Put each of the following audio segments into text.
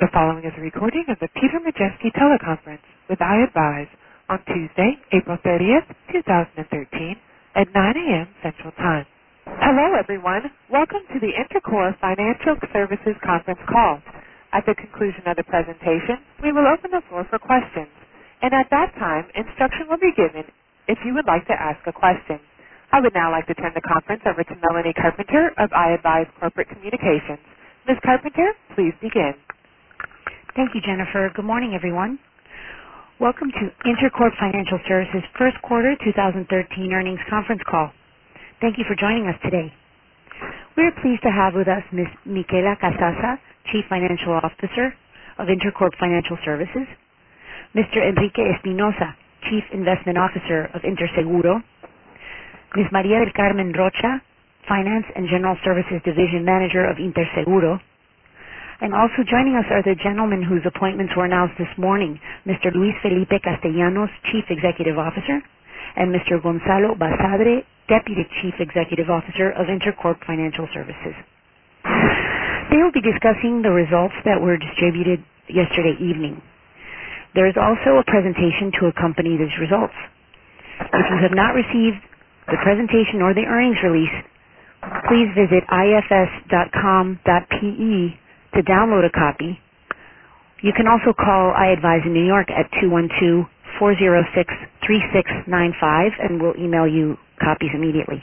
The following is a recording of the Peter Majeski teleconference with iAdvise on Tuesday, April 30th, 2013 at 9 a.m. Central Time. Hello, everyone. Welcome to the Intercorp Financial Services conference call. At the conclusion of the presentation, we will open the floor for questions, and at that time, instruction will be given if you would like to ask a question. I would now like to turn the conference over to Melanie Carpenter of iAdvise Corporate Communications. Ms. Carpenter, please begin. Thank you, Jennifer. Good morning, everyone. Welcome to Intercorp Financial Services First Quarter 2013 Earnings Conference Call. Thank you for joining us today. We are pleased to have with us Ms. Michela Casasa, Chief Financial Officer of Intercorp Financial Services, Mr. Enrique Espinosa, Chief Investment Officer of Interseguro, Ms. Maria del Carmen Rocha, Finance and General Services Division Manager of Interseguro. And also joining us are the gentlemen whose appointments were announced this morning, Mr. Luis Felipe Castellanos, Chief Executive Officer, and Mr. Gonzalo Basadre, Deputy Chief Executive Officer of Intercorp Financial Services. They will be discussing the results that were distributed yesterday evening. There is also a presentation to accompany these results. If you have not received the presentation or the earnings release, please visit ifs.com.pe to download a copy. You can also call iAdvise in New York at 212-406-3695 and we'll email you copies immediately.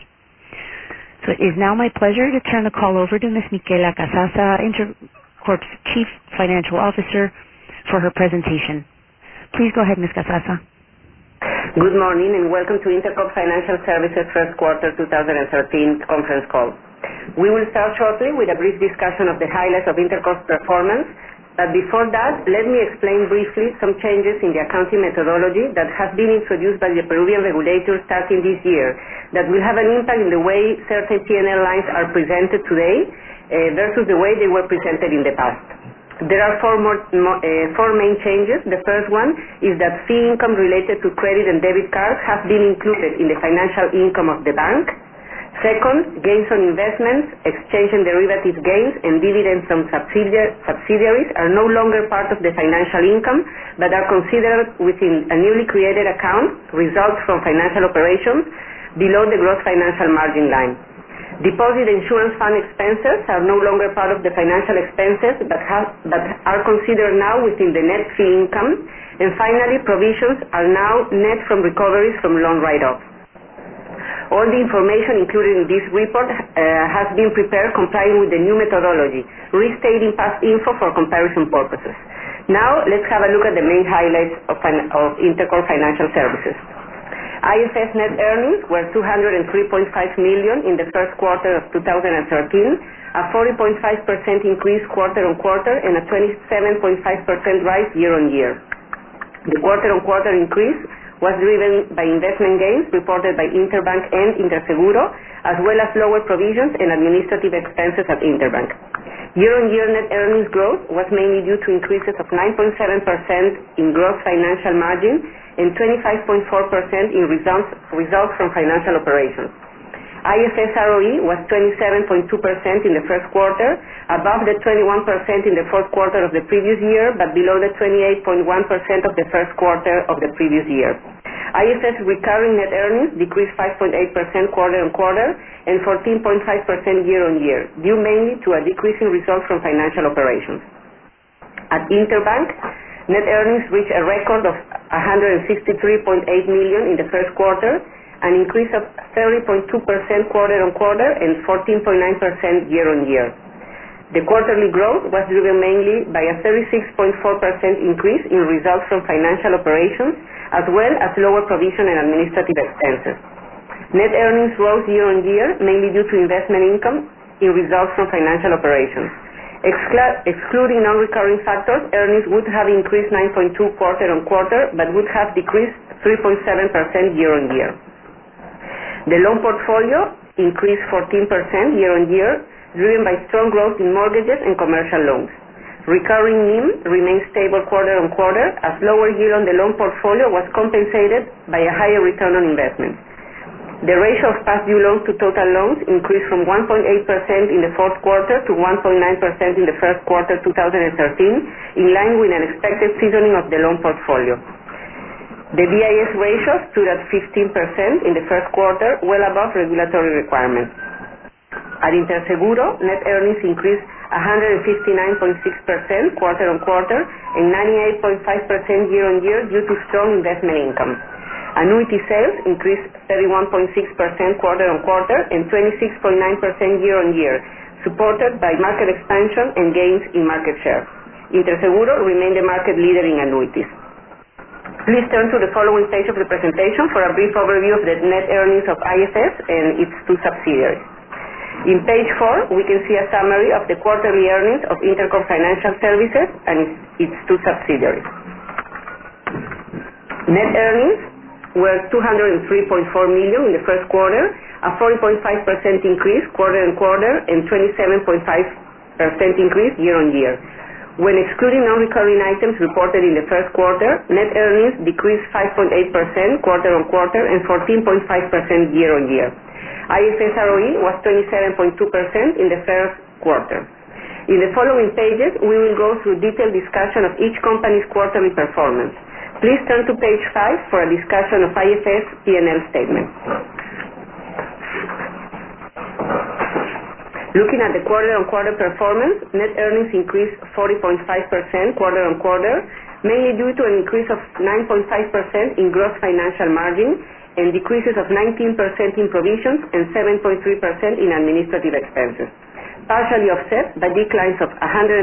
So it is now my pleasure to turn the call over to Ms. Michela Casasa, Intercorp's Chief Financial Officer, for her presentation. Please go ahead, Ms. Casasa. Good morning and welcome to Intercorp Financial Services First Quarter 2013 conference call. We will start shortly with a brief discussion of the highlights of Intercorp's performance, but before that, let me explain briefly some changes in the accounting methodology that have been introduced by the Peruvian regulators starting this year that will have an impact in the way certain P&L lines are presented today versus the way they were presented in the past. There are four main changes. The first one is that fee income related to credit and debit cards have been included in the financial income of the bank. Second, gains on investments, exchange and derivative gains, and dividends from subsidiaries are no longer part of the financial income, but are considered within a newly created account, results from financial operations, below the gross financial margin line. Deposit insurance fund expenses are no longer part of the financial expenses, but are considered now within the net fee income. And finally, provisions are now net from recoveries from loan write-offs. All the information included in this report has been prepared complying with the new methodology, restating past info for comparison purposes. Now, let's have a look at the main highlights of Intercorp Financial Services. IFS net earnings were $203.5 million in the first quarter of 2013, a 40.5% increase quarter-on-quarter and a 27.5% rise year-on-year. The quarter-on-quarter increase was driven by investment gains reported by Interbank and Interseguro, as well as lower provisions and administrative expenses at Interbank. Year-on-year net earnings growth was mainly due to increases of 9.7% in gross financial margin and 25.4% in results from financial operations. IFS ROE was 27.2% in the first quarter, above the 21% in the fourth quarter of the previous year, but below the 28.1% of the first quarter of the previous year. IFS recurring net earnings decreased 5.8% quarter-on-quarter and 14.5% year-on-year, due mainly to a decrease in results from financial operations. At Interbank, net earnings reached a record of $163.8 million in the first quarter, an increase of 30.2% quarter-on-quarter and 14.9% year-on-year. The quarterly growth was driven mainly by a 36.4% increase in results from financial operations, as well as lower provision and administrative expenses. Net earnings rose year-on-year, mainly due to investment income in results from financial operations. Excluding non-recurring factors, earnings would have increased 9.2% quarter-on-quarter, but would have decreased 3.7% year-on-year. The loan portfolio increased 14% year-on-year, driven by strong growth in mortgages and commercial loans. Recurring NIM remained stable quarter-on-quarter, as lower yield on the loan portfolio was compensated by a higher return on investment. The ratio of past due loans to total loans increased from 1.8% in the fourth quarter to 1.9% in the first quarter 2013, in line with an expected seasoning of the loan portfolio. The BIS ratio stood at 15% in the first quarter, well above regulatory requirements. At Interseguro, net earnings increased 159.6% quarter-on-quarter and 98.5% year-on-year due to strong investment income. Annuity sales increased 31.6% quarter-on-quarter and 26.9% year-on-year, supported by market expansion and gains in market share. Interseguro remained the market leader in annuities. Please turn to the following page of the presentation for a brief overview of the net earnings of IFS and its two subsidiaries. In page 4, we can see a summary of the quarterly earnings of Intercorp Financial Services and its two subsidiaries. Net earnings were $203.4 million in the first quarter, a 40.5% increase quarter-on-quarter and 27.5% increase year-on-year. When excluding non-recurring items reported in the first quarter, net earnings decreased 5.8% quarter-on-quarter and 14.5% year-on-year. IFS ROE was 27.2% in the first quarter. In the following pages, we will go through detailed discussion of each company's quarterly performance. Please turn to page 5 for a discussion of IFS P&L statement. Looking at the quarter-on-quarter performance, net earnings increased 40.5% quarter-on-quarter, mainly due to an increase of 9.5% in gross financial margin and decreases of 19% in provisions and 7.3% in administrative expenses, partially offset by declines of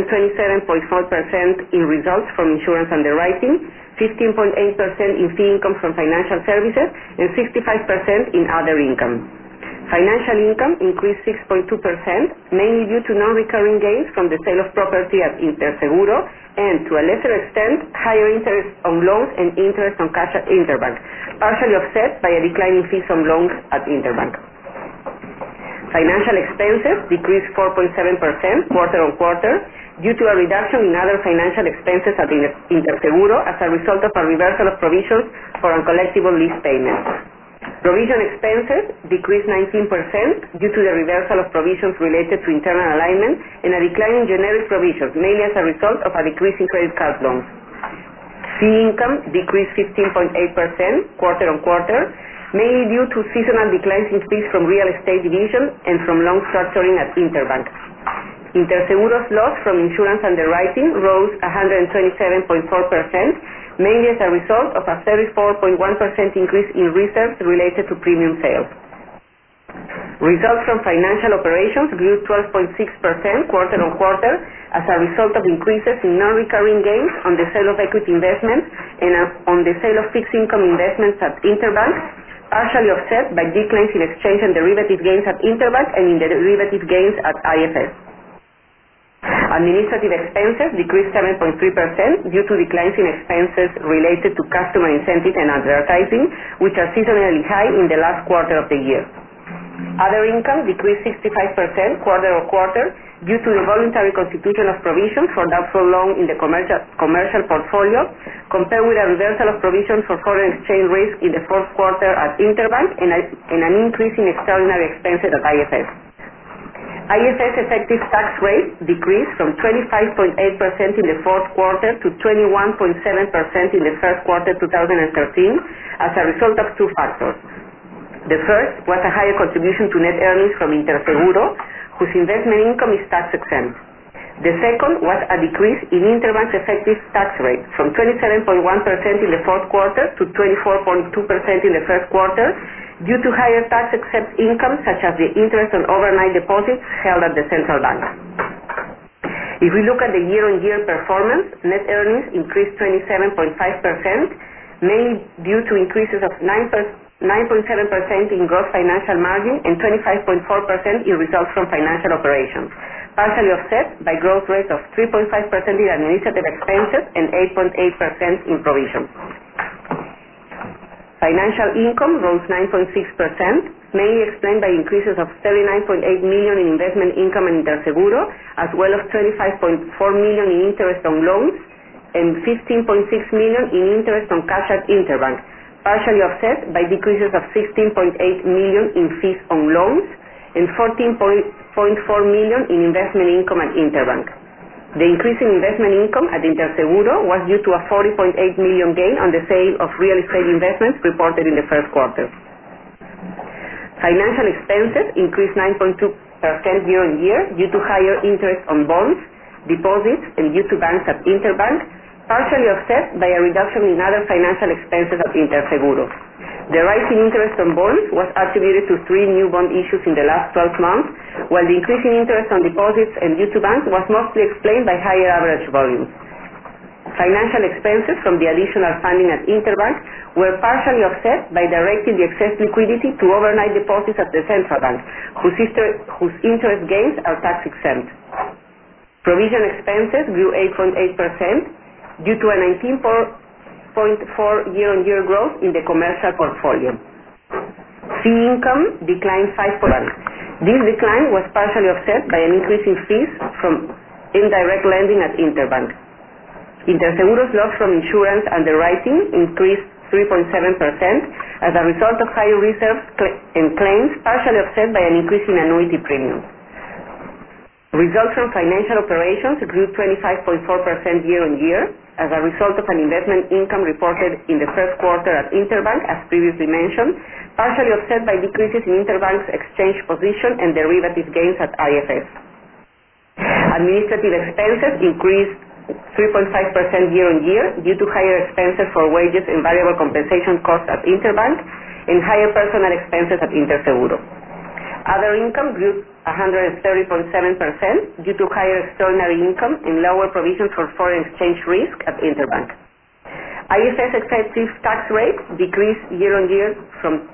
127.4% in results from insurance underwriting, 15.8% in fee income from financial services, and 65% in other income. Financial income increased 6.2%, mainly due to non-recurring gains from the sale of property at Interseguro and, to a lesser extent, higher interest on loans and interest on cash at Interbank, partially offset by a decline in fees on loans at Interbank. Financial expenses decreased 4.7% quarter-on-quarter due to a reduction in other financial expenses at Interseguro as a result of a reversal of provisions for uncollectible lease payments. Provision expenses decreased 19% due to the reversal of provisions related to internal alignment and a decline in generic provisions, mainly as a result of a decrease in credit card loans. Fee income decreased 15.8% quarter-on-quarter, mainly due to seasonal declines in fees from real estate division and from loan structuring at Interbank. Interseguro's loss from insurance underwriting rose 127.4%, mainly as a result of a 34.1% increase in reserves related to premium sales. Results from financial operations grew 12.6% quarter-on-quarter as a result of increases in non-recurring gains on the sale of equity investments and on the sale of fixed income investments at Interbank, partially offset by declines in exchange and derivative gains at Interbank and in derivative gains at IFS. Administrative expenses decreased 7.3% due to declines in expenses related to customer incentive and advertising, which are seasonally high in the last quarter of the year. Other income decreased 65% quarter-on-quarter due to the voluntary constitution of provisions for doubtful loan in the commercial portfolio, compared with a reversal of provisions for foreign exchange risk in the fourth quarter at Interbank and an increase in extraordinary expenses at IFS. IFS effective tax rate decreased from 25.8% in the fourth quarter to 21.7% in the first quarter 2013 as a result of two factors. The first was a higher contribution to net earnings from Interseguro, whose investment income is tax exempt. The second was a decrease in Interbank's effective tax rate from 27.1% in the fourth quarter to 24.2% in the first quarter due to higher tax exempt income such as the interest on overnight deposits held at the central bank. If we look at the year-on-year performance, net earnings increased 27.5%, mainly due to increases of 9.7% in gross financial margin and 25.4% in results from financial operations, partially offset by growth rates of 3.5% in administrative expenses and 8.8% in provisions. Financial income rose 9.6%, mainly explained by increases of 39.8 million in investment income in Interseguro, as well as 25.4 million in interest on loans and 15.6 million in interest on cash at Interbank, partially offset by decreases of 16.8 million in fees on loans and 14.4 million in investment income at Interbank. The increase in investment income at Interseguro was due to a 40.8 million gain on the sale of real estate investments reported in the first quarter. Financial expenses increased 9.2% year-on-year due to higher interest on bonds, deposits, and due to banks at Interbank, partially offset by a reduction in other financial expenses at Interseguro. The rise in interest on bonds was attributed to 3 new bond issues in the last 12 months, while the increase in interest on deposits and due to banks was mostly explained by higher average volumes. Financial expenses from the additional funding at Interbank were partially offset by directing the excess liquidity to overnight deposits at the central bank, whose interest gains are tax exempt. Provision expenses grew 8.8% due to a 19.4% year-on-year growth in the commercial portfolio. Fee income declined 5%. This decline was partially offset by an increase in fees from indirect lending at Interbank. Interseguro's loss from insurance underwriting increased 3.7% as a result of higher reserves and claims, partially offset by an increase in annuity premiums. Results from financial operations grew 25.4% year-on-year as a result of an investment income reported in the first quarter at Interbank, as previously mentioned, partially offset by decreases in Interbank's exchange position and derivative gains at IFS. Administrative expenses increased 3.5% year-on-year due to higher expenses for wages and variable compensation costs at Interbank and higher personal expenses at Interseguro. Other income grew 130.7% due to higher extraordinary income and lower provisions for foreign exchange risk at Interbank. IFS effective tax rate decreased year-on-year from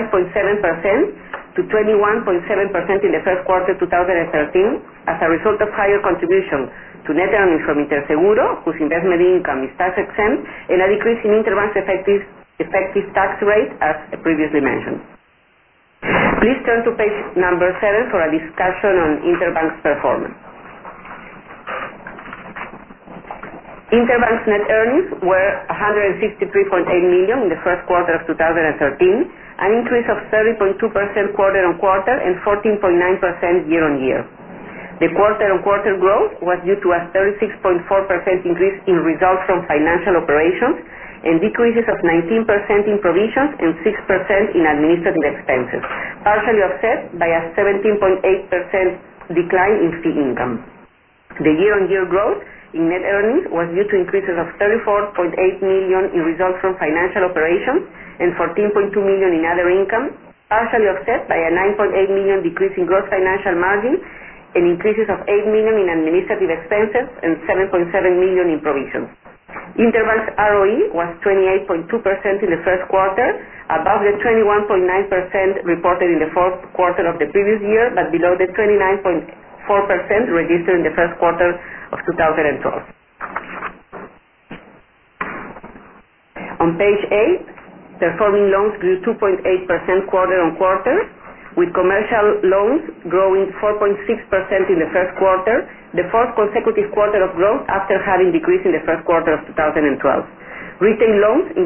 25.7% to 21.7% in the first quarter 2013 as a result of higher contribution to net earnings from Interseguro, whose investment income is tax exempt, and a decrease in Interbank's effective tax rate, as previously mentioned. Please turn to page number 7 for a discussion on Interbank's performance. Interbank's net earnings were 163.8 million in the first quarter of 2013, an increase of 30.2% quarter-on-quarter and 14.9% year-on-year. The quarter-on-quarter growth was due to a 36.4% increase in results from financial operations and decreases of 19% in provisions and 6% in administrative expenses, partially offset by a 17.8% decline in fee income. The year-on-year growth in net earnings was due to increases of 34.8 million in results from financial operations and 14.2 million in other income, partially offset by a 9.8 million decrease in gross financial margin and increases of 8 million in administrative expenses and 7.7 million in provisions. Interbank's ROE was 28.2% in the first quarter, above the 21.9% reported in the fourth quarter of the previous year, but below the 29.4% registered in the first quarter of 2012. On page 8, performing loans grew 2.8% quarter-on-quarter, with commercial loans growing 4.6% in the first quarter, the fourth consecutive quarter of growth after having decreased in the first quarter of 2012. Retail loans